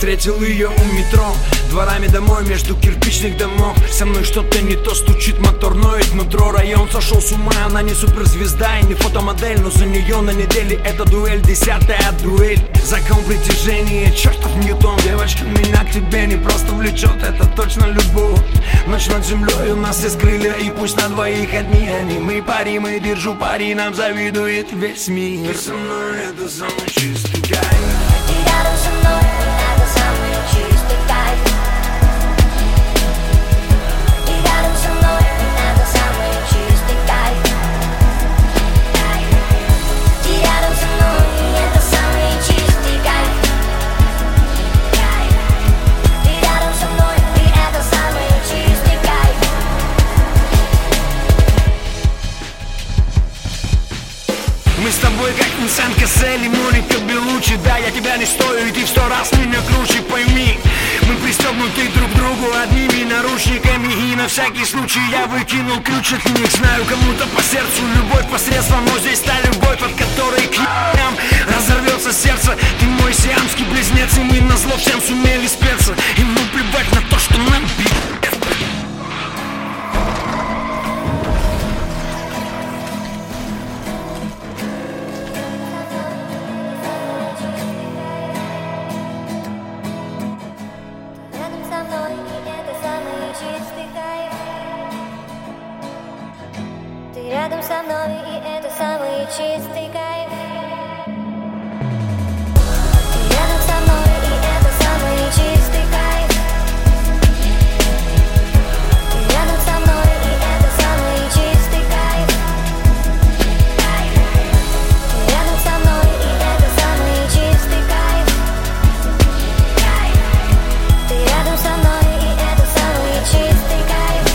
встретил ее у метро, дворами домой между кирпичных домов. Со мной что-то не то, стучит мотор, ноет нутро. Район сошел с ума, она не суперзвезда и не фотомодель, но за нее на неделе это дуэль, 10-я дуэль. Закон притяжения, чертов Ньютон. Девочка, меня к тебе не просто влечет, это точно любовь. Ночь над землей у нас есть крылья, и пусть на двоих одни они. Мы пари, мы держу пари, нам завидует весь мир. Ты со мной, это самый чистый кайф. Ты рядом со мной, это самый чистый кайф. Ты рядом со мной, это самый чистый кайф. Ты рядом со мной, это самый чистый кайф. Ты рядом со мной, это самый чистый кайф. Мы с тобой как Винсент Кассель и Моника Белуччи. Да, я тебя не стою, и ты в 100 раз меня круче, пойми. Мы пристегнуты друг к другу одними наручниками, и на всякий случай я выкинул ключ от них. Знаю, кому-то по сердцу любовь посредством, но здесь та любовь, от которой к ***ям разорвется сердце. Ты мой сиамский близнец, и мы назло всем сумели спеться. Ему плевать на то, что нам пи***. Рядом со мной, это самый чистый кайф. Ты рядом со мной, и это самый чистый кайф. Ты рядом со мной, и это самый чистый кайф. Ты рядом со мной, и это самый чистый кайф. Ты рядом со мной, и это самый чистый кайф. Ты рядом со мной, и это самый чистый кайф.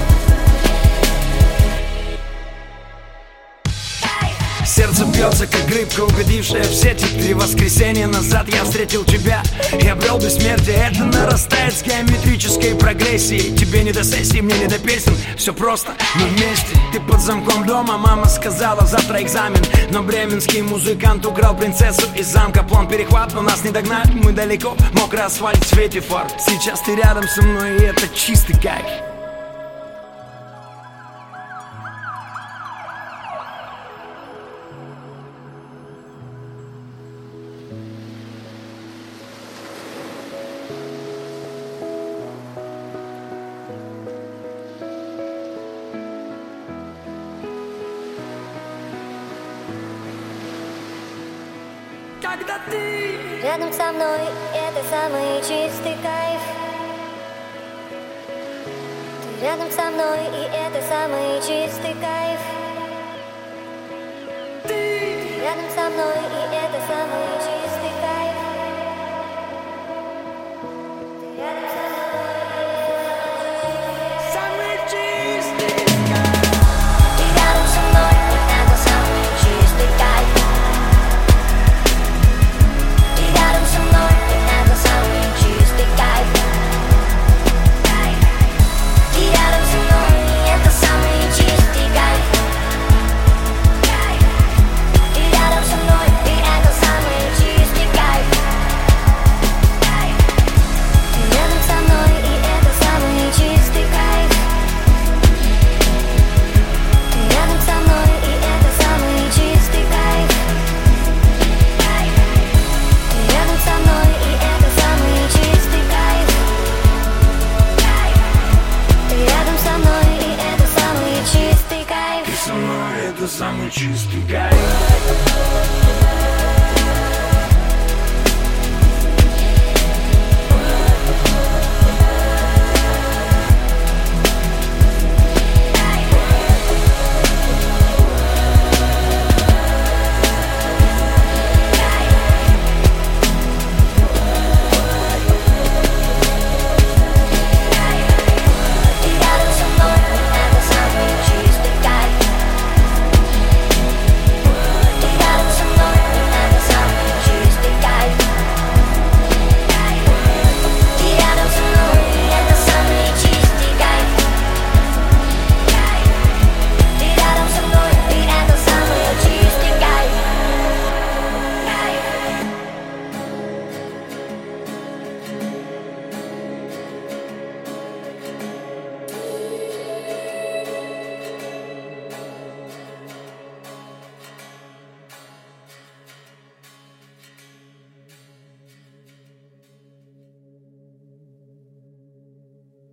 Сердце бьется, как рыбка, угодившая в сети. 3 воскресенья назад я встретил тебя и обрел бессмертие. Это нарастает с геометрической прогрессией. Тебе не до сессии, мне не до песен. Все просто, мы вместе. Ты под замком дома, мама сказала, завтра экзамен. Но бременский музыкант украл принцессу из замка. План перехват, но нас не догнать, мы далеко. Мокрый асфальт в свете фар. Сейчас ты рядом со мной, и это чистый кайф. Когда ты Рядом со мной, это самый чистый кайф. Ты рядом со мной, и это самый чистый кайф. Ты рядом со мной, и